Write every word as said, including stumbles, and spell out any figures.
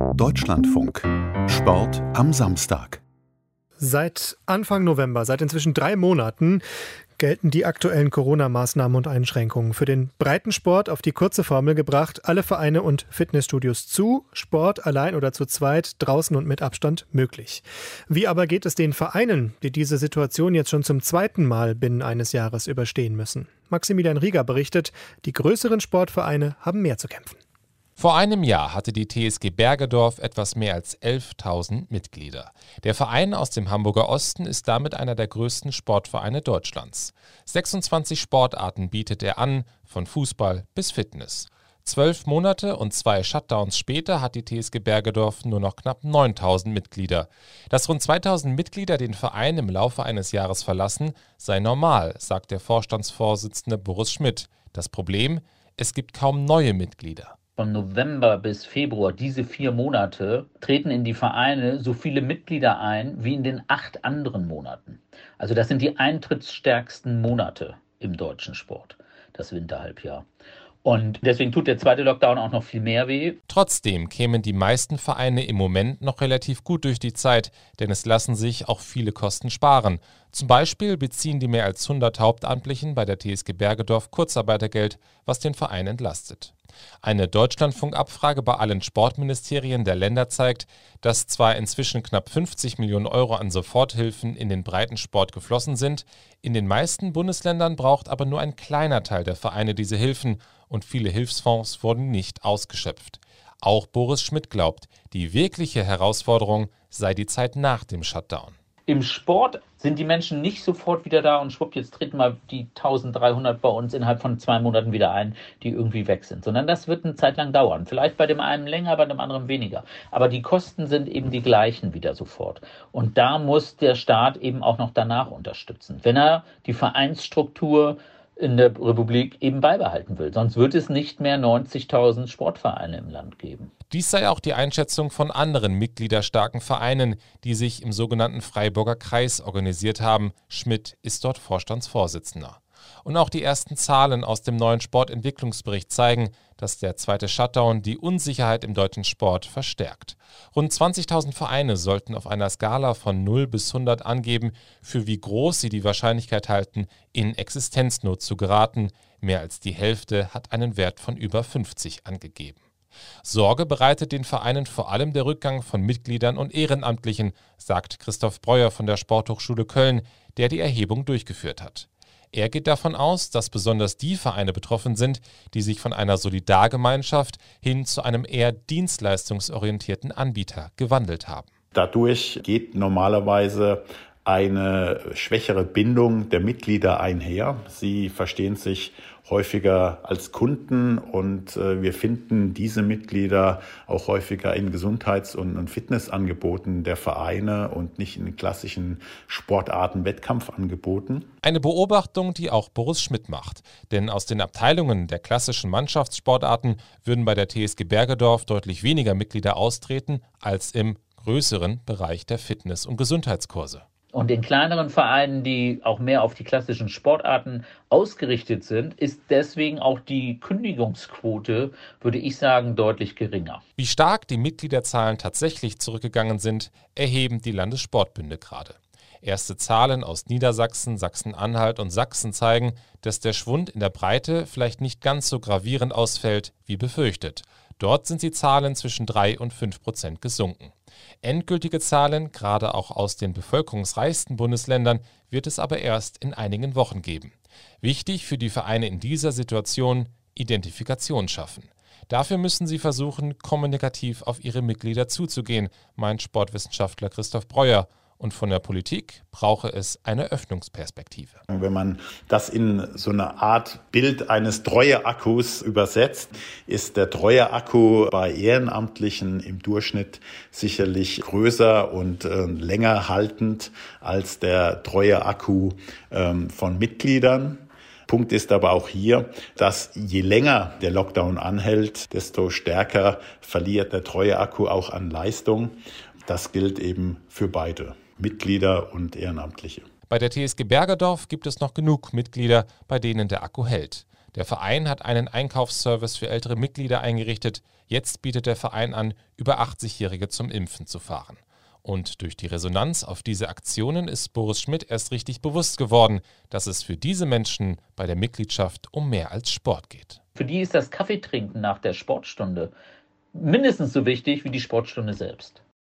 Deutschlandfunk. Sport am Samstag. Seit Anfang November, seit inzwischen drei Monaten, gelten die aktuellen Corona-Maßnahmen und Einschränkungen. Für den Breitensport auf die kurze Formel gebracht, alle Vereine und Fitnessstudios zu, Sport allein oder zu zweit, draußen und mit Abstand möglich. Wie aber geht es den Vereinen, die diese Situation jetzt schon zum zweiten Mal binnen eines Jahres überstehen müssen? Maximilian Rieger berichtet, die größeren Sportvereine haben mehr zu kämpfen. Vor einem Jahr hatte die T S G Bergedorf etwas mehr als elftausend Mitglieder. Der Verein aus dem Hamburger Osten ist damit einer der größten Sportvereine Deutschlands. sechsundzwanzig Sportarten bietet er an, von Fußball bis Fitness. Zwölf Monate und zwei Shutdowns später hat die T S G Bergedorf nur noch knapp neuntausend Mitglieder. Dass rund zweitausend Mitglieder den Verein im Laufe eines Jahres verlassen, sei normal, sagt der Vorstandsvorsitzende Boris Schmidt. Das Problem: Es gibt kaum neue Mitglieder. Von November bis Februar, diese vier Monate, treten in die Vereine so viele Mitglieder ein wie in den acht anderen Monaten. Also das sind die eintrittsstärksten Monate im deutschen Sport, das Winterhalbjahr. Und deswegen tut der zweite Lockdown auch noch viel mehr weh. Trotzdem kämen die meisten Vereine im Moment noch relativ gut durch die Zeit, denn es lassen sich auch viele Kosten sparen. Zum Beispiel beziehen die mehr als hundert Hauptamtlichen bei der T S G Bergedorf Kurzarbeitergeld, was den Verein entlastet. Eine Deutschlandfunk-Abfrage bei allen Sportministerien der Länder zeigt, dass zwar inzwischen knapp fünfzig Millionen Euro an Soforthilfen in den Breitensport geflossen sind, in den meisten Bundesländern braucht aber nur ein kleiner Teil der Vereine diese Hilfen und viele Hilfsfonds wurden nicht ausgeschöpft. Auch Boris Schmidt glaubt, die wirkliche Herausforderung sei die Zeit nach dem Shutdown. Im Sport sind die Menschen nicht sofort wieder da und schwupp, jetzt treten mal die eintausenddreihundert bei uns innerhalb von zwei Monaten wieder ein, die irgendwie weg sind. Sondern das wird eine Zeit lang dauern. Vielleicht bei dem einen länger, bei dem anderen weniger. Aber die Kosten sind eben die gleichen wieder sofort. Und da muss der Staat eben auch noch danach unterstützen, wenn er die Vereinsstruktur in der Republik eben beibehalten will. Sonst wird es nicht mehr neunzigtausend Sportvereine im Land geben. Dies sei auch die Einschätzung von anderen mitgliederstarken Vereinen, die sich im sogenannten Freiburger Kreis organisiert haben. Schmidt ist dort Vorstandsvorsitzender. Und auch die ersten Zahlen aus dem neuen Sportentwicklungsbericht zeigen, dass der zweite Shutdown die Unsicherheit im deutschen Sport verstärkt. Rund zwanzigtausend Vereine sollten auf einer Skala von null bis hundert angeben, für wie groß sie die Wahrscheinlichkeit halten, in Existenznot zu geraten. Mehr als die Hälfte hat einen Wert von über fünfzig angegeben. Sorge bereitet den Vereinen vor allem der Rückgang von Mitgliedern und Ehrenamtlichen, sagt Christoph Breuer von der Sporthochschule Köln, der die Erhebung durchgeführt hat. Er geht davon aus, dass besonders die Vereine betroffen sind, die sich von einer Solidargemeinschaft hin zu einem eher dienstleistungsorientierten Anbieter gewandelt haben. Dadurch geht normalerweise eine schwächere Bindung der Mitglieder einher. Sie verstehen sich häufiger als Kunden und äh, wir finden diese Mitglieder auch häufiger in Gesundheits- und, und Fitnessangeboten der Vereine und nicht in klassischen Sportarten, Wettkampfangeboten. Eine Beobachtung, die auch Boris Schmidt macht. Denn aus den Abteilungen der klassischen Mannschaftssportarten würden bei der T S G Bergedorf deutlich weniger Mitglieder austreten als im größeren Bereich der Fitness- und Gesundheitskurse. Und in kleineren Vereinen, die auch mehr auf die klassischen Sportarten ausgerichtet sind, ist deswegen auch die Kündigungsquote, würde ich sagen, deutlich geringer. Wie stark die Mitgliederzahlen tatsächlich zurückgegangen sind, erheben die Landessportbünde gerade. Erste Zahlen aus Niedersachsen, Sachsen-Anhalt und Sachsen zeigen, dass der Schwund in der Breite vielleicht nicht ganz so gravierend ausfällt wie befürchtet. Dort sind die Zahlen zwischen drei und fünf Prozent gesunken. Endgültige Zahlen, gerade auch aus den bevölkerungsreichsten Bundesländern, wird es aber erst in einigen Wochen geben. Wichtig für die Vereine in dieser Situation: Identifikation schaffen. Dafür müssen sie versuchen, kommunikativ auf ihre Mitglieder zuzugehen, meint Sportwissenschaftler Christoph Breuer. Und von der Politik brauche es eine Öffnungsperspektive. Wenn man das in so eine Art Bild eines Treueakkus übersetzt, ist der Treueakku bei Ehrenamtlichen im Durchschnitt sicherlich größer und äh, länger haltend als der Treueakku ähm, von Mitgliedern. Punkt ist aber auch hier, dass je länger der Lockdown anhält, desto stärker verliert der Treueakku auch an Leistung. Das gilt eben für beide, Mitglieder und Ehrenamtliche. Bei der T S G Bergedorf gibt es noch genug Mitglieder, bei denen der Akku hält. Der Verein hat einen Einkaufsservice für ältere Mitglieder eingerichtet. Jetzt bietet der Verein an, über achtzigjährige zum Impfen zu fahren. Und durch die Resonanz auf diese Aktionen ist Boris Schmidt erst richtig bewusst geworden, dass es für diese Menschen bei der Mitgliedschaft um mehr als Sport geht. Für die ist das Kaffeetrinken nach der Sportstunde mindestens so wichtig wie die Sportstunde selbst.